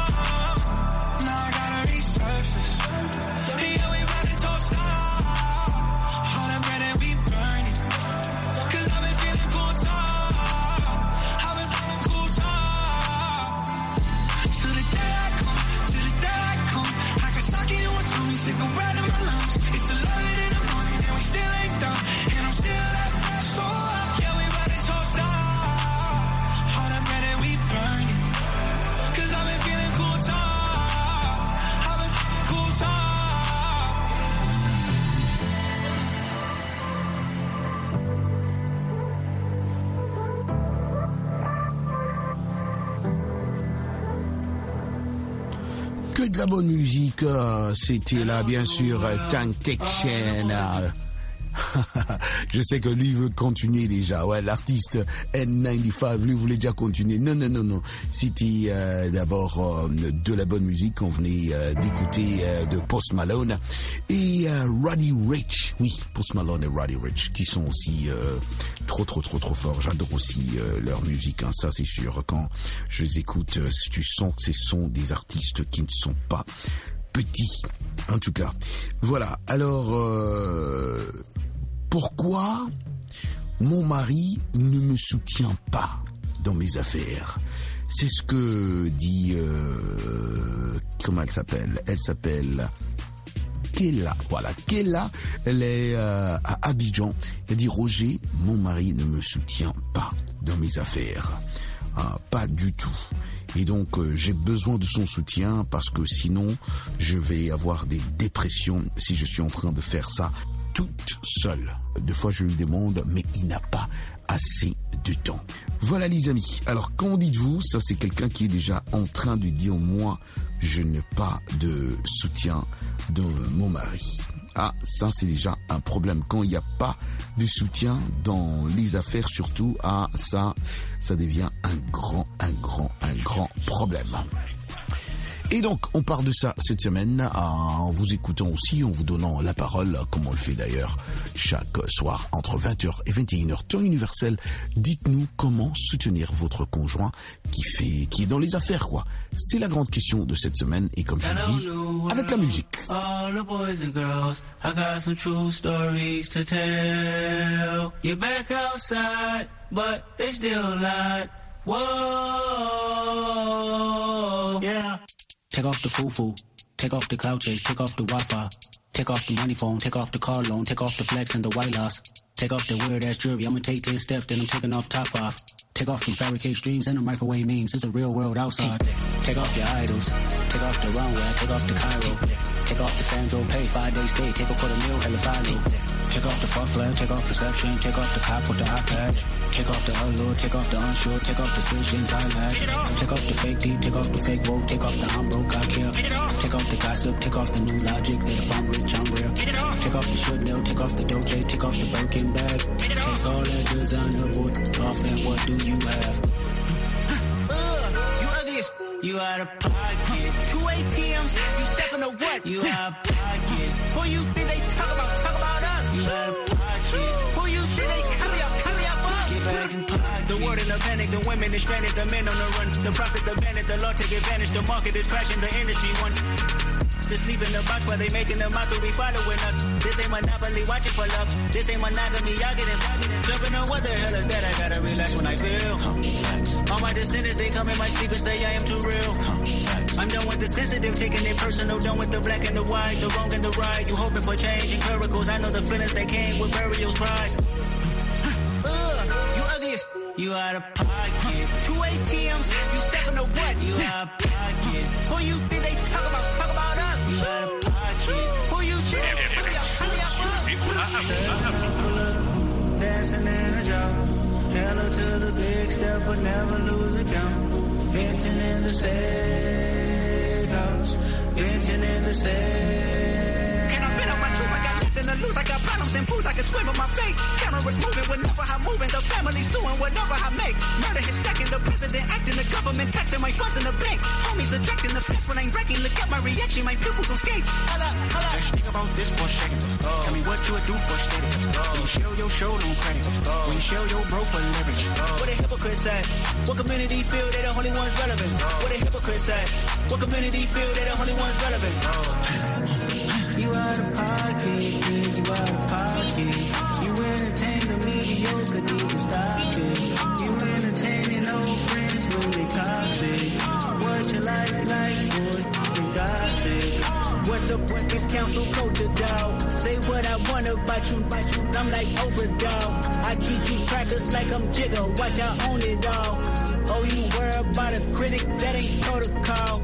Surface. Yeah, we about to toast now. All the bread that we burning, 'cause I've been feeling cool time. I've been feeling cool time. To the day I come, to the day I come, I can suck it in one tummy, cigarette in my lungs. It's eleven in the morning and we still ain't done, and I'm still at so up. Yeah, we about to toast now. All the bread that we burning, 'cause I've been feeling cool time.
Que de la bonne musique, c'était là bien sûr Tank Tection. Je sais que lui veut continuer déjà. Ouais, l'artiste N quatre-vingt-quinze, lui voulait déjà continuer. Non, non, non, non. C'était euh, d'abord euh, de la bonne musique. On venait euh, d'écouter euh, de Post Malone et euh, Roddy Ricch. Oui, Post Malone et Roddy Ricch qui sont aussi euh, trop, trop, trop, trop forts. J'adore aussi euh, leur musique. Hein. Ça, c'est sûr. Quand je les écoute, euh, tu sens que ce sont des artistes qui ne sont pas petits. En tout cas, voilà. Alors. Euh, Pourquoi mon mari ne me soutient pas dans mes affaires? C'est ce que dit... Euh, comment elle s'appelle? Elle s'appelle Kella. Voilà, Kella, elle est euh, à Abidjan. Elle dit, Roger, mon mari ne me soutient pas dans mes affaires. Ah, pas du tout. Et donc, euh, j'ai besoin de son soutien parce que sinon, je vais avoir des dépressions si je suis en train de faire ça toute seule. Deux fois, je lui demande, mais il n'a pas assez de temps. Voilà, les amis. Alors, qu'en dites-vous? Ça, c'est quelqu'un qui est déjà en train de dire, moi, je n'ai pas de soutien de mon mari. Ah, ça, c'est déjà un problème. Quand il n'y a pas de soutien dans les affaires, surtout, ah, ça, ça devient un grand, un grand, un grand problème. Et donc, on parle de ça cette semaine en vous écoutant aussi, en vous donnant la parole, comme on le fait d'ailleurs chaque soir entre vingt heures et vingt et une heures, temps universel. Dites-nous comment soutenir votre conjoint qui fait, qui est dans les affaires, quoi. C'est la grande question de cette semaine et comme je le dis, avec la musique.
All the boys and girls, I got some true stories to tell. You're back outside, but they still lie. Whoa, yeah.
Take off the foo-foo, take off the cloud chase, take off the Wi-Fi, take off the money phone, take off the car loan, take off the flex and the white loss, take off the weird-ass jewelry, I'ma take ten steps, then I'm taking off top off. Take off the fabricated dreams and the microwave memes, it's a real world outside. Take off your idols, take off the runway, take off the Cairo, take off the Sandro pay, five days stay, take a quarter meal, hella follow. Take off the fuck flag, take off perception, take off the cop with the iPad. Take off the allure, take off the unsure, take off the decisions I lack. Take off the fake deep, take off the fake woke, take off the I'm broke, I care. Take off the gossip, take off the new logic, that if I'm rich, I'm real. Take off the should know, take off the Dolce, take off the Birkin bag. Take all that designer boy off and what do you have?
You ugly as you out of pocket. Two A T Ms, you stepping to what? You out of pocket. Who you think they talk about? Talk about us. You out of pocket. Who you think they carry up? Carry up us. Get back in pocket. The world in a panic, the women is stranded, the men on the run. The profits abandoned, the law take advantage. The market is crashing, the industry wants to sleep in the box while they making the mockery following us. This ain't monopoly, watch it for love. This ain't monogamy, y'all getting pocket. Jumping on what the hell is that? I gotta relax when I feel. All my descendants, they come in my sleep and say I am too real. I'm done with the sensitive, taking it personal. Done with the black and the white, the wrong and the right. You hoping for change and miracles. I know the feelings that came with burial cries. You ugly as you out of pocket. Two A T Ms, you stepping to what? You out of pocket. Who you think they talk about? Talk about us. You out of pocket. Who you think they hurry up, hurry up, dancing in a drop. Hello to the big step, but never lose a count. Venting in the safe house. Venting in the safe. Can I fit up my truth? I got nothing to lose. I got problems and booze. I can swim with my fate. Cameras moving whenever I'm moving. The family suing whatever I make. Murder is stacking. The president acting. The government taxing my funds in the bank. Homies ejecting the fence when I'm wrecking. Look at my reaction. My pupils on skates. Holla, holla. Let's think about this for a second. Oh. Tell me what you would do for steady. Oh. When you show your show, no credit. Oh. When you show your bro for leverage. Oh. What a hypocrite said. What community feel they the only ones relevant? Oh. What a hypocrite said. What community feel they the only ones relevant? Oh. You out of pocket, yeah, you out of pocket. You entertain the mediocre, need to stop it. You entertaining old friends when they toxic. What your life like, boy, and gossip. What the what this council culture dog? Say what I want about you, about you. I'm like Oprah dog. I treat you crackers like I'm Jigga. Watch I own it all. Oh, you worry about a critic, that ain't protocol.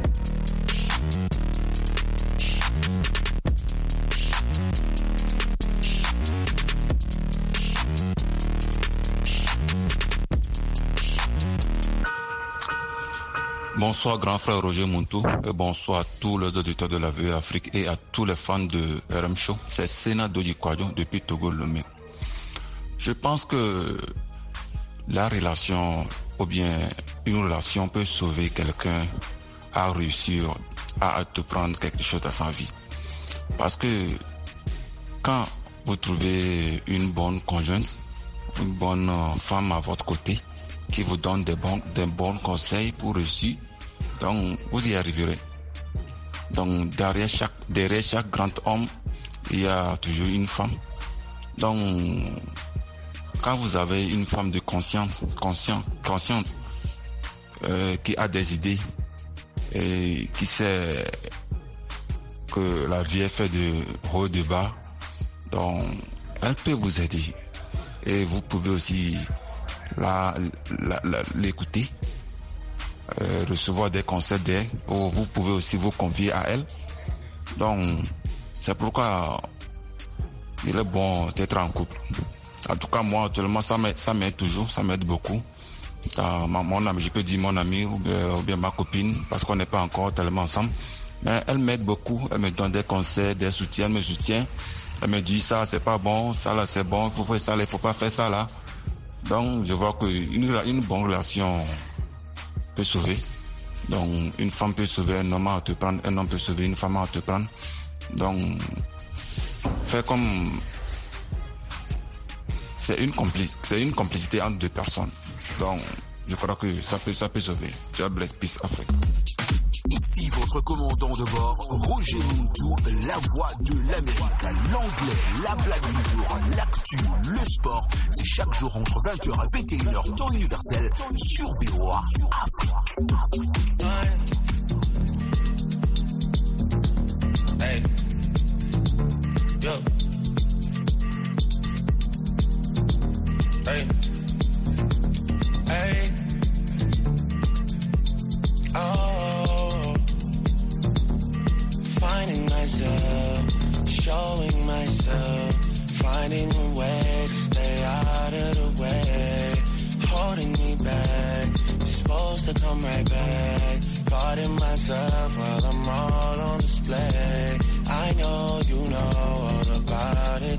Bonsoir grand frère Roger Muntu et bonsoir à tous les auditeurs de la V E Afrique et à tous les fans de R M Show. C'est Sénat Dodi Kwadjo depuis Togo Lomé. Je pense que la relation ou bien une relation peut sauver quelqu'un à réussir à entreprendre quelque chose dans sa vie. Parce que quand vous trouvez une bonne conjointe, une bonne femme à votre côté qui vous donne des bons, des bons conseils pour réussir, donc vous y arriverez. Donc derrière chaque, derrière chaque grand homme, il y a toujours une femme. Donc quand vous avez une femme de conscience, consciente, consciente euh, qui a des idées et qui sait que la vie est faite de haut et de bas. Donc, elle peut vous aider. Et vous pouvez aussi la, la, la, l'écouter, euh, recevoir des conseils d'elle, ou vous pouvez aussi vous confier à elle. Donc, c'est pourquoi il est bon d'être en couple. En tout cas, moi, actuellement, ça m'aide, ça m'aide toujours, ça m'aide beaucoup. Euh, mon ami, je peux dire mon ami ou bien, ou bien ma copine, parce qu'on n'est pas encore tellement ensemble. Mais elle m'aide beaucoup, elle me donne des conseils, des soutiens, elle me soutient. Elle me dit ça, c'est pas bon, ça là, c'est bon, il faut faire ça, il faut pas faire ça là. Donc, je vois qu'une une bonne relation peut sauver. Donc, une femme peut sauver un homme à te prendre, un homme peut sauver une femme à te prendre. Donc, faire comme... C'est une, compli- c'est une complicité entre deux personnes. Donc, je crois que ça peut, ça peut sauver. Tu as blessé Peace Afrique.
Ici votre commandant de bord, Roger Muntu, la voix de l'Amérique, l'anglais, la blague du jour, l'actu, le sport. C'est chaque jour entre vingt heures et vingt et une heures, temps universel, sur V O A Afrique.
Hey. Yo. Hey. Hey. Oh. Finding myself, showing myself, finding a way to stay out of the way, holding me back, supposed to come right back, guarding myself while I'm all on display. I know you know all about it.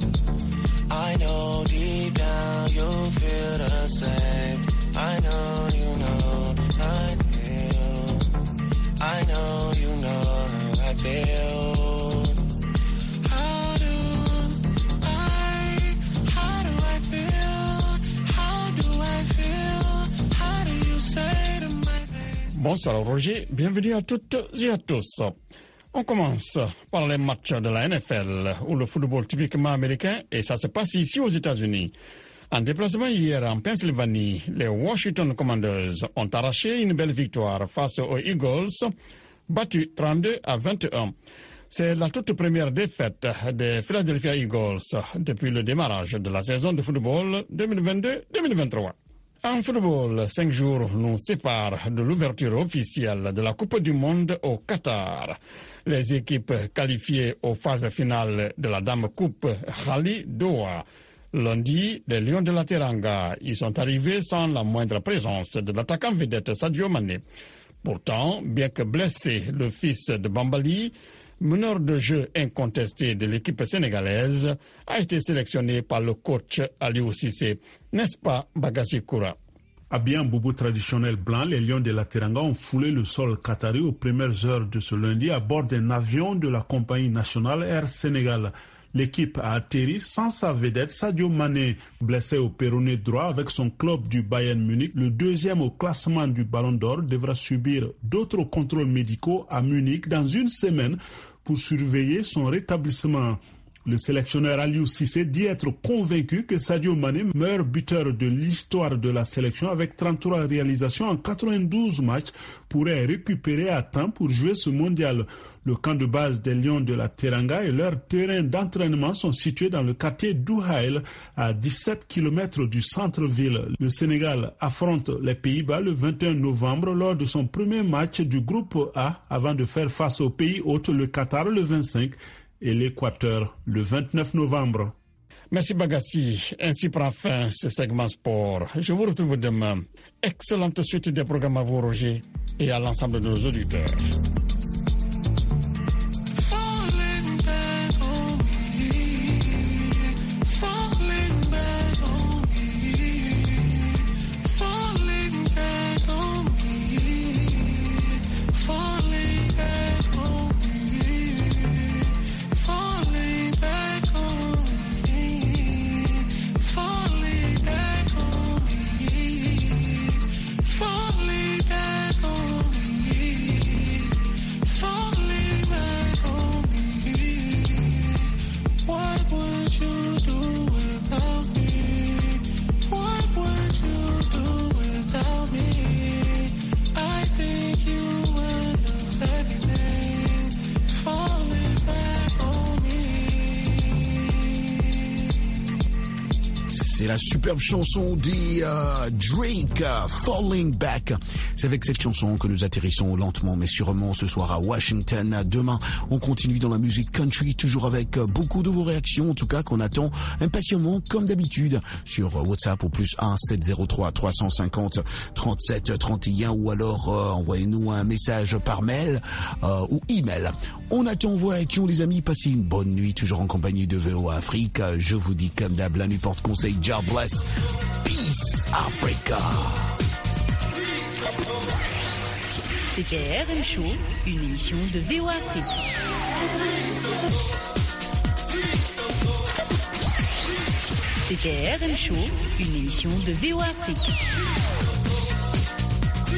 I know deep down you feel the same. I know you know I feel. I know you know how I feel. How do I, how do I feel? How do I feel? How do you say to my face?
Bonsoir Roger, bienvenue à toutes et à tous. On commence par les matchs de la N F L, ou le football typiquement américain, et ça se passe ici aux États-Unis. En déplacement hier en Pennsylvanie, les Washington Commanders ont arraché une belle victoire face aux Eagles, battus trente-deux à vingt et un. C'est la toute première défaite des Philadelphia Eagles depuis le démarrage de la saison de football deux mille vingt-deux deux mille vingt-trois. En football, cinq jours nous séparent de l'ouverture officielle de la Coupe du Monde au Qatar. Les équipes qualifiées aux phases finales de la Dame Coupe Rally Doha. Lundi, les Lions de la Teranga y sont arrivés sans la moindre présence de l'attaquant vedette Sadio Mané. Pourtant, bien que blessé, le fils de Bambali, meneur de jeu incontesté de l'équipe sénégalaise, a été sélectionné par le coach Aliou Cissé. N'est-ce pas, Bagassi Koura?
Habillés en boubou traditionnel blanc, les Lions de la Teranga ont foulé le sol qatari aux premières heures de ce lundi à bord d'un avion de la compagnie nationale Air Sénégal. L'équipe a atterri sans sa vedette Sadio Mané, blessé au péroné droit avec son club du Bayern Munich. Le deuxième au classement du Ballon d'Or devra subir d'autres contrôles médicaux à Munich dans une semaine pour surveiller son rétablissement. Le sélectionneur Aliou Cissé dit être convaincu que Sadio Mané, meilleur buteur de l'histoire de la sélection avec trente-trois réalisations en quatre-vingt-douze matchs, pourrait récupérer à temps pour jouer ce mondial. Le camp de base des Lions de la Teranga et leur terrain d'entraînement sont situés dans le quartier d'Ouhaïl, à dix-sept kilomètres du centre-ville. Le Sénégal affronte les Pays-Bas le vingt et un novembre lors de son premier match du groupe A avant de faire face au pays hôte, le Qatar, le vingt-cinq et l'Équateur le vingt-neuf novembre.
Merci Bagassi. Ainsi prend fin ce segment sport. Je vous retrouve demain. Excellente suite des programmes à vous, Roger, et à l'ensemble de nos auditeurs.
C'était la superbe chanson des euh, Drake, uh, Falling Back. C'est avec cette chanson que nous atterrissons lentement mais sûrement ce soir à Washington. Demain, on continue dans la musique country, toujours avec beaucoup de vos réactions, en tout cas qu'on attend impatiemment comme d'habitude sur WhatsApp au plus un sept zéro trois trois cent cinquante trente-sept trente et un ou alors euh, envoyez-nous un message par mail euh, ou email. On attend vos réactions les amis, passez une bonne nuit toujours en compagnie de V O A Afrique. Je vous dis comme d'hab, la nuit porte conseil, God bless, peace Africa.
C'était R M Show, une émission de V O A Afrique. C'était R M Show, une émission de V O A Afrique.